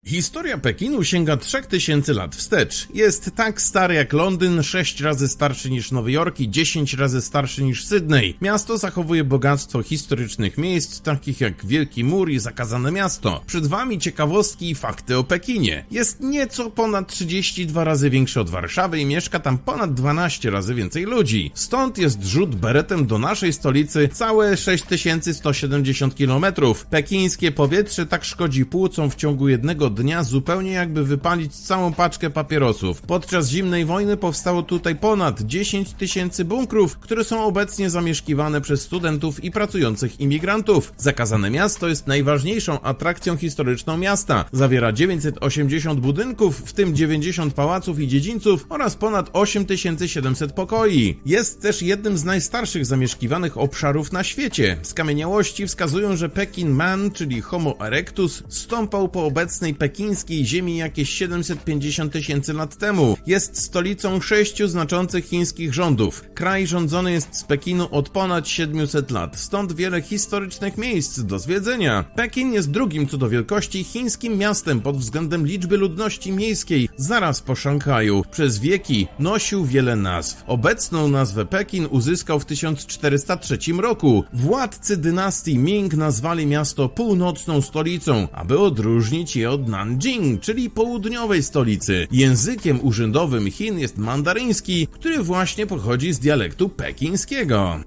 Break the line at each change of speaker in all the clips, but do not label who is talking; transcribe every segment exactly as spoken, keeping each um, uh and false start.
Historia Pekinu sięga trzech tysięcy lat wstecz. Jest tak stary jak Londyn, sześć razy starszy niż Nowy Jork i dziesięć razy starszy niż Sydney. Miasto zachowuje bogactwo historycznych miejsc, takich jak Wielki Mur i Zakazane Miasto. Przed wami ciekawostki i fakty o Pekinie. Jest nieco ponad trzydzieści dwa razy większy od Warszawy i mieszka tam ponad dwanaście razy więcej ludzi. Stąd jest rzut beretem do naszej stolicy całe sześć tysięcy sto siedemdziesiąt kilometrów. Pekińskie powietrze tak szkodzi płucom w ciągu jednego dnia zupełnie jakby wypalić całą paczkę papierosów. Podczas zimnej wojny powstało tutaj ponad dziesięć tysięcy bunkrów, które są obecnie zamieszkiwane przez studentów i pracujących imigrantów. Zakazane Miasto jest najważniejszą atrakcją historyczną miasta. Zawiera dziewięćset osiemdziesiąt budynków, w tym dziewięćdziesiąt pałaców i dziedzińców oraz ponad osiem tysięcy siedemset pokoi. Jest też jednym z najstarszych zamieszkiwanych obszarów na świecie. Skamieniałości wskazują, że Pekin Man, czyli Homo erectus, stąpał po obecnej pekińskiej ziemi jakieś siedemset pięćdziesiąt tysięcy lat temu. Jest stolicą sześciu znaczących chińskich rządów. Kraj rządzony jest z Pekinu od ponad siedmiuset lat, stąd wiele historycznych miejsc do zwiedzenia. Pekin jest drugim co do wielkości chińskim miastem pod względem liczby ludności miejskiej, zaraz po Szanghaju. Przez wieki nosił wiele nazw. Obecną nazwę Pekin uzyskał w tysiąc czterysta trzecim roku. Władcy dynastii Ming nazwali miasto północną stolicą, aby odróżnić je od Nanjing, czyli południowej stolicy. Językiem urzędowym Chin jest mandaryński, który właśnie pochodzi z dialektu pekińskiego.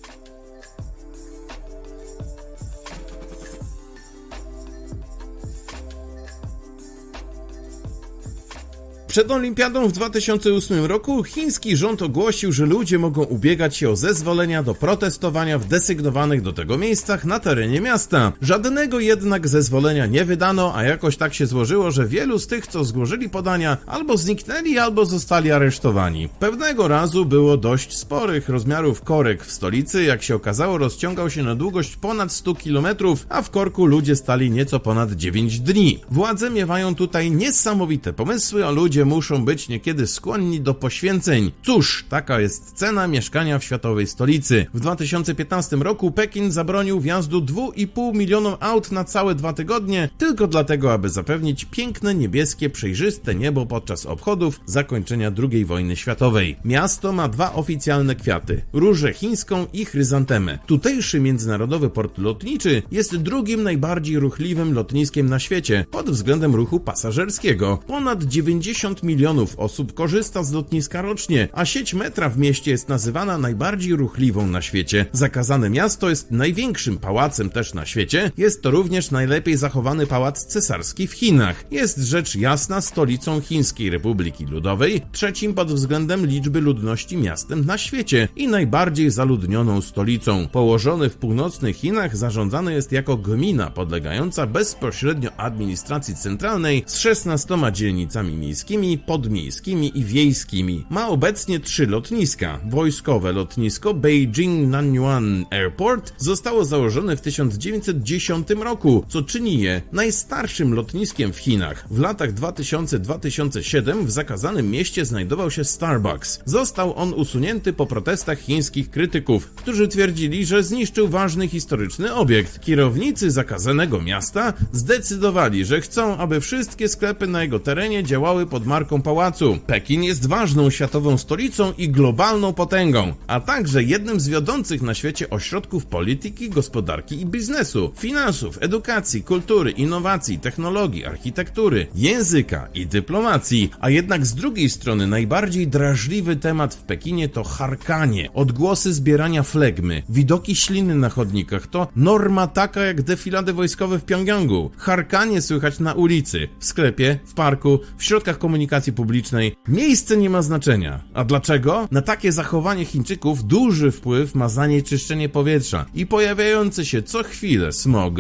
Przed olimpiadą w dwa tysiące ósmym roku chiński rząd ogłosił, że ludzie mogą ubiegać się o zezwolenia do protestowania w desygnowanych do tego miejscach na terenie miasta. Żadnego jednak zezwolenia nie wydano, a jakoś tak się złożyło, że wielu z tych, co złożyli podania, albo zniknęli, albo zostali aresztowani. Pewnego razu było dość sporych rozmiarów korek w stolicy, jak się okazało, rozciągał się na długość ponad stu kilometrów, a w korku ludzie stali nieco ponad dziewięć dni. Władze miewają tutaj niesamowite pomysły, a ludzie muszą być niekiedy skłonni do poświęceń. Cóż, taka jest cena mieszkania w światowej stolicy. W dwa tysiące piętnastym roku Pekin zabronił wjazdu dwóch i pół milionom aut na całe dwa tygodnie, tylko dlatego, aby zapewnić piękne, niebieskie, przejrzyste niebo podczas obchodów zakończenia drugiej wojny światowej. Miasto ma dwa oficjalne kwiaty, różę chińską i chryzantemę. Tutejszy międzynarodowy port lotniczy jest drugim najbardziej ruchliwym lotniskiem na świecie pod względem ruchu pasażerskiego. Ponad dziewięćdziesiąt milionów osób korzysta z lotniska rocznie, a sieć metra w mieście jest nazywana najbardziej ruchliwą na świecie. Zakazane Miasto jest największym pałacem też na świecie. Jest to również najlepiej zachowany pałac cesarski w Chinach. Jest rzecz jasna stolicą Chińskiej Republiki Ludowej, trzecim pod względem liczby ludności miastem na świecie i najbardziej zaludnioną stolicą. Położony w północnych Chinach, zarządzany jest jako gmina podlegająca bezpośrednio administracji centralnej z szesnastoma dzielnicami miejskimi, podmiejskimi i wiejskimi. Ma obecnie trzy lotniska. Wojskowe lotnisko Beijing Nanyuan Airport zostało założone w tysiąc dziewięćset dziesiątym roku, co czyni je najstarszym lotniskiem w Chinach. W latach dwa tysiące do dwa tysiące siódmego w zakazanym mieście znajdował się Starbucks. Został on usunięty po protestach chińskich krytyków, którzy twierdzili, że zniszczył ważny historyczny obiekt. Kierownicy zakazanego miasta zdecydowali, że chcą, aby wszystkie sklepy na jego terenie działały pod marką pałacu. Pekin jest ważną światową stolicą i globalną potęgą, a także jednym z wiodących na świecie ośrodków polityki, gospodarki i biznesu, finansów, edukacji, kultury, innowacji, technologii, architektury, języka i dyplomacji. A jednak z drugiej strony najbardziej drażliwy temat w Pekinie to charkanie, odgłosy zbierania flegmy, widoki śliny na chodnikach. To norma taka jak defilady wojskowe w Pjongjangu. Charkanie słychać na ulicy, w sklepie, w parku, w środkach komunikacji publicznej. Miejsce nie ma znaczenia. A dlaczego? Na takie zachowanie Chińczyków duży wpływ ma zanieczyszczenie powietrza i pojawiający się co chwilę smog.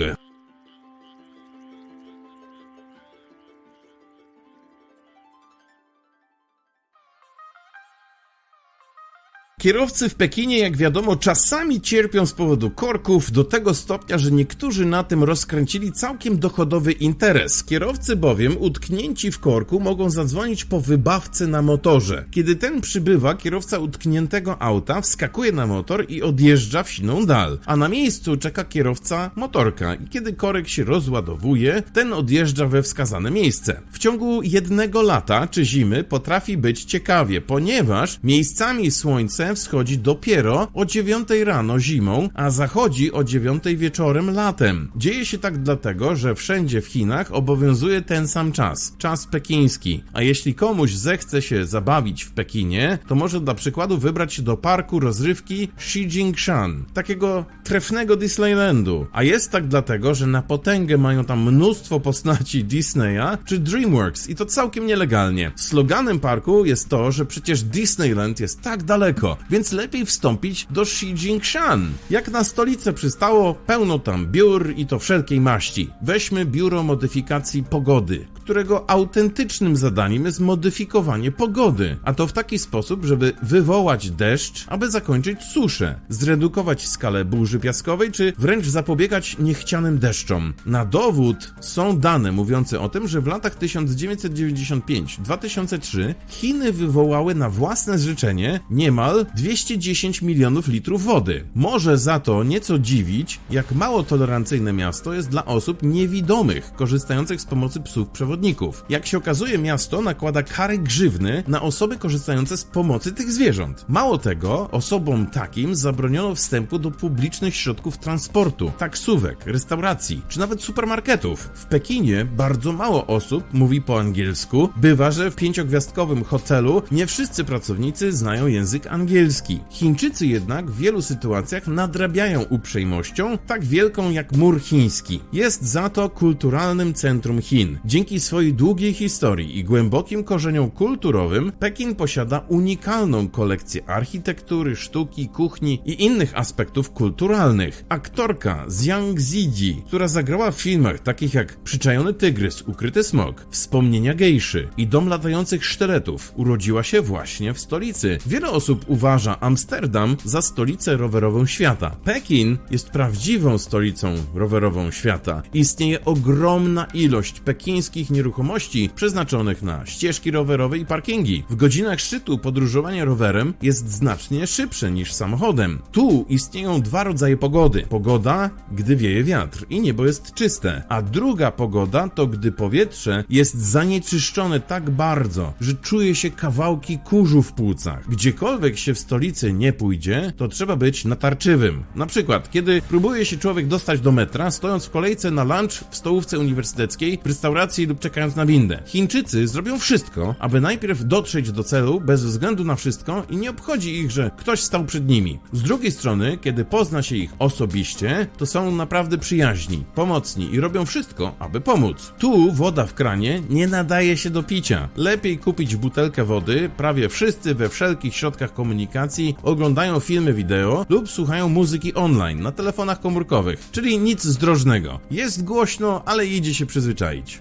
Kierowcy w Pekinie, jak wiadomo, czasami cierpią z powodu korków do tego stopnia, że niektórzy na tym rozkręcili całkiem dochodowy interes. Kierowcy bowiem utknięci w korku mogą zadzwonić po wybawcę na motorze. Kiedy ten przybywa, kierowca utkniętego auta wskakuje na motor i odjeżdża w siną dal, a na miejscu czeka kierowca motorka i kiedy korek się rozładowuje, ten odjeżdża we wskazane miejsce. W ciągu jednego lata czy zimy potrafi być ciekawie, ponieważ miejscami słońce wschodzi dopiero o dziewiątej rano zimą, a zachodzi o dziewiątej wieczorem latem. Dzieje się tak dlatego, że wszędzie w Chinach obowiązuje ten sam czas, czas pekiński. A jeśli komuś zechce się zabawić w Pekinie, to może dla przykładu wybrać się do parku rozrywki Xijingshan, takiego trefnego Disneylandu. A jest tak dlatego, że na potęgę mają tam mnóstwo postaci Disneya czy DreamWorks i to całkiem nielegalnie. Sloganem parku jest to, że przecież Disneyland jest tak daleko, więc lepiej wstąpić do Xijingshan. Jak na stolicę przystało, pełno tam biur i to wszelkiej maści. Weźmy biuro modyfikacji pogody, którego autentycznym zadaniem jest modyfikowanie pogody, a to w taki sposób, żeby wywołać deszcz, aby zakończyć suszę, zredukować skalę burzy piaskowej, czy wręcz zapobiegać niechcianym deszczom. Na dowód są dane mówiące o tym, że w latach tysiąc dziewięćset dziewięćdziesiąt pięć do dwa tysiące trzech Chiny wywołały na własne życzenie niemal dwieście dziesięć milionów litrów wody. Może za to nieco dziwić, jak mało tolerancyjne miasto jest dla osób niewidomych, korzystających z pomocy psów przewodników. Jak się okazuje, miasto nakłada kary grzywny na osoby korzystające z pomocy tych zwierząt. Mało tego, osobom takim zabroniono wstępu do publicznych środków transportu, taksówek, restauracji, czy nawet supermarketów. W Pekinie bardzo mało osób mówi po angielsku. Bywa, że w pięciogwiazdkowym hotelu nie wszyscy pracownicy znają język angielski. Chińczycy jednak w wielu sytuacjach nadrabiają uprzejmością, tak wielką jak mur chiński. Jest za to kulturalnym centrum Chin. Dzięki swojej długiej historii i głębokim korzeniom kulturowym, Pekin posiada unikalną kolekcję architektury, sztuki, kuchni i innych aspektów kulturalnych. Aktorka Zhang Ziyi, która zagrała w filmach takich jak Przyczajony tygrys, Ukryty smok, Wspomnienia gejszy i Dom latających sztyletów, urodziła się właśnie w stolicy. Wiele osób uważa Amsterdam za stolicę rowerową świata. Pekin jest prawdziwą stolicą rowerową świata. Istnieje ogromna ilość pekińskich nieruchomości przeznaczonych na ścieżki rowerowe i parkingi. W godzinach szczytu podróżowanie rowerem jest znacznie szybsze niż samochodem. Tu istnieją dwa rodzaje pogody. Pogoda, gdy wieje wiatr i niebo jest czyste, a druga pogoda to gdy powietrze jest zanieczyszczone tak bardzo, że czuje się kawałki kurzu w płucach. Gdziekolwiek się w stolicy nie pójdzie, to trzeba być natarczywym. Na przykład, kiedy próbuje się człowiek dostać do metra, stojąc w kolejce na lunch w stołówce uniwersyteckiej, w restauracji lub czekając na windę. Chińczycy zrobią wszystko, aby najpierw dotrzeć do celu bez względu na wszystko i nie obchodzi ich, że ktoś stał przed nimi. Z drugiej strony, kiedy pozna się ich osobiście, to są naprawdę przyjaźni, pomocni i robią wszystko, aby pomóc. Tu woda w kranie nie nadaje się do picia. Lepiej kupić butelkę wody. Prawie wszyscy we wszelkich środkach komunikacji oglądają filmy wideo lub słuchają muzyki online na telefonach komórkowych, czyli nic zdrożnego. Jest głośno, ale idzie się przyzwyczaić.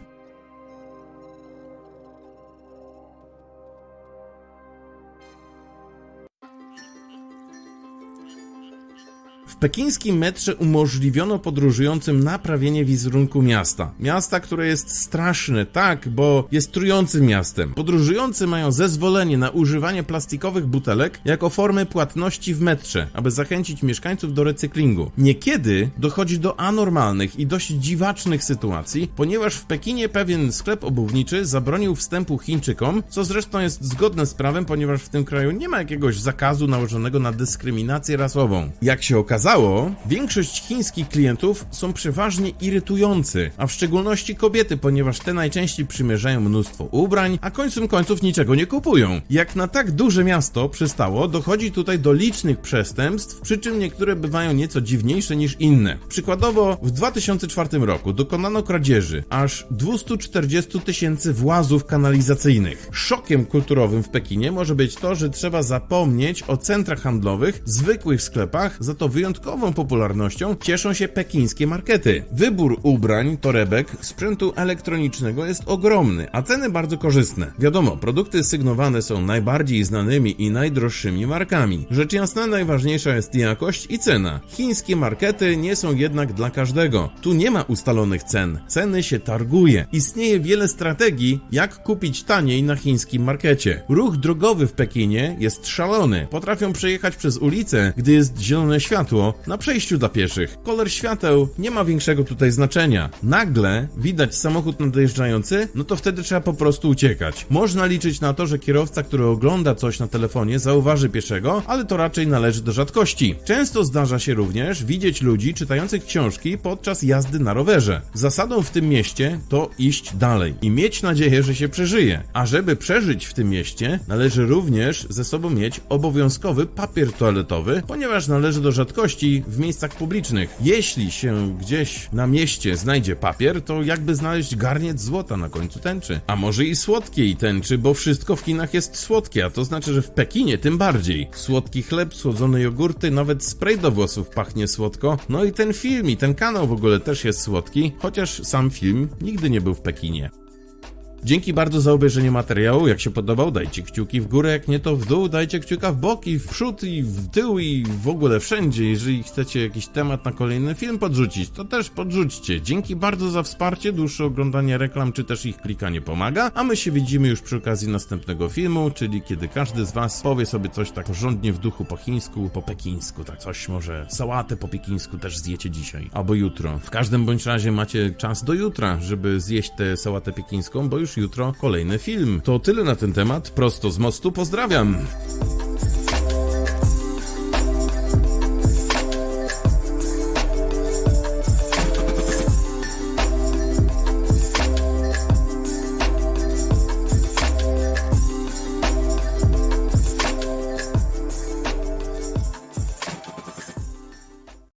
W pekińskim metrze umożliwiono podróżującym naprawienie wizerunku miasta. Miasta, które jest straszne, tak, bo jest trującym miastem. Podróżujący mają zezwolenie na używanie plastikowych butelek jako formę płatności w metrze, aby zachęcić mieszkańców do recyklingu. Niekiedy dochodzi do anormalnych i dość dziwacznych sytuacji, ponieważ w Pekinie pewien sklep obuwniczy zabronił wstępu Chińczykom, co zresztą jest zgodne z prawem, ponieważ w tym kraju nie ma jakiegoś zakazu nałożonego na dyskryminację rasową. Jak się okazało, większość chińskich klientów są przeważnie irytujący, a w szczególności kobiety, ponieważ te najczęściej przymierzają mnóstwo ubrań, a końcem końców niczego nie kupują. Jak na tak duże miasto przystało, dochodzi tutaj do licznych przestępstw, przy czym niektóre bywają nieco dziwniejsze niż inne. Przykładowo w dwa tysiące czwartym roku dokonano kradzieży aż dwieście czterdzieści tysięcy włazów kanalizacyjnych. Szokiem kulturowym w Pekinie może być to, że trzeba zapomnieć o centrach handlowych, zwykłych sklepach, za to wyjątkowych wyjątkową popularnością cieszą się pekińskie markety. Wybór ubrań, torebek, sprzętu elektronicznego jest ogromny, a ceny bardzo korzystne. Wiadomo, produkty sygnowane są najbardziej znanymi i najdroższymi markami. Rzecz jasna, najważniejsza jest jakość i cena. Chińskie markety nie są jednak dla każdego. Tu nie ma ustalonych cen. Ceny się targuje. Istnieje wiele strategii, jak kupić taniej na chińskim markecie. Ruch drogowy w Pekinie jest szalony. Potrafią przejechać przez ulicę, gdy jest zielone światło, na przejściu dla pieszych. Kolor świateł nie ma większego tutaj znaczenia. Nagle widać samochód nadjeżdżający, no to wtedy trzeba po prostu uciekać. Można liczyć na to, że kierowca, który ogląda coś na telefonie, zauważy pieszego, ale to raczej należy do rzadkości. Często zdarza się również widzieć ludzi czytających książki podczas jazdy na rowerze. Zasadą w tym mieście to iść dalej i mieć nadzieję, że się przeżyje. A żeby przeżyć w tym mieście, należy również ze sobą mieć obowiązkowy papier toaletowy, ponieważ należy do rzadkości w miejscach publicznych. Jeśli się gdzieś na mieście znajdzie papier, to jakby znaleźć garniec złota na końcu tęczy. A może i słodkiej tęczy, bo wszystko w Chinach jest słodkie, a to znaczy, że w Pekinie tym bardziej. Słodki chleb, słodzone jogurty, nawet spray do włosów pachnie słodko. No i ten film i ten kanał w ogóle też jest słodki, chociaż sam film nigdy nie był w Pekinie. Dzięki bardzo za obejrzenie materiału. Jak się podobał, dajcie kciuki w górę, jak nie to w dół, dajcie kciuka w bok i w przód i w tył i w ogóle wszędzie. Jeżeli chcecie jakiś temat na kolejny film podrzucić, to też podrzućcie. Dzięki bardzo za wsparcie, dłuższe oglądanie reklam czy też ich klikanie pomaga, a my się widzimy już przy okazji następnego filmu, czyli kiedy każdy z was powie sobie coś tak porządnie w duchu po chińsku, po pekińsku, tak coś może sałatę po pekińsku też zjecie dzisiaj, albo jutro. W każdym bądź razie macie czas do jutra, żeby zjeść tę sałatę pekińską, bo już jutro kolejny film. To tyle na ten temat. Prosto z mostu. Pozdrawiam!